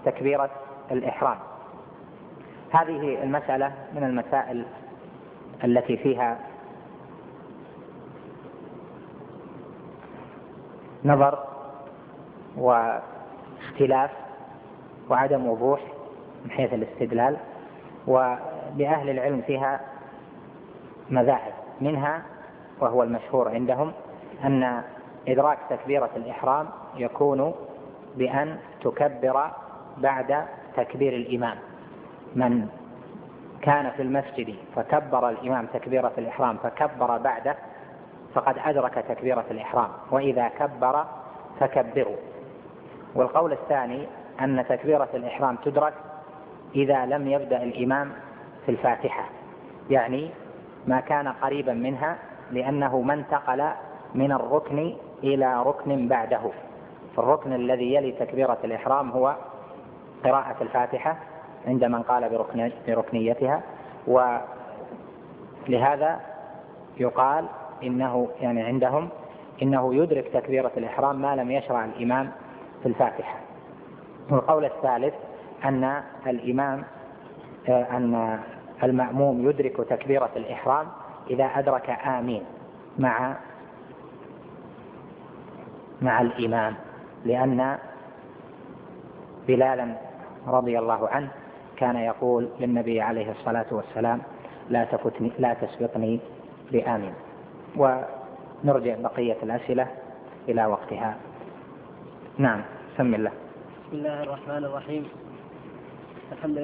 تكبيرة الإحرام. هذه المسألة من المسائل التي فيها نظر واختلاف وعدم وضوح من حيث الاستدلال، ولأهل العلم فيها مذاهب، منها وهو المشهور عندهم أن إدراك تكبيرة الإحرام يكون بأن تكبر بعد تكبير الإمام. من كان في المسجد فكبر الإمام تكبيرة الإحرام فكبر بعده فقد أدرك تكبيرة الإحرام، وإذا كبر فكبروا. والقول الثاني أن تكبيرة الإحرام تدرك إذا لم يبدأ الإمام في الفاتحة، يعني ما كان قريبا منها، لأنه ما انتقل من الركن إلى ركن بعده. فالركن الذي يلي تكبيرة الإحرام هو قراءة الفاتحة عند من قال بركنيتها، ولهذا يقال إنه يعني عندهم إنه يدرك تكبيرة الإحرام ما لم يشرع الإمام في الفاتحة. والقول الثالث أن أن المأموم يدرك تكبيرة الإحرام إذا أدرك آمين مع الإمام، لأن بلالا رضي الله عنه كان يقول للنبي عليه الصلاة والسلام لا تسبقني بآمين. ونرجع بقية الأسئلة إلى وقتها. نعم، سم الله. بسم الله الرحمن الرحيم. الحمد لله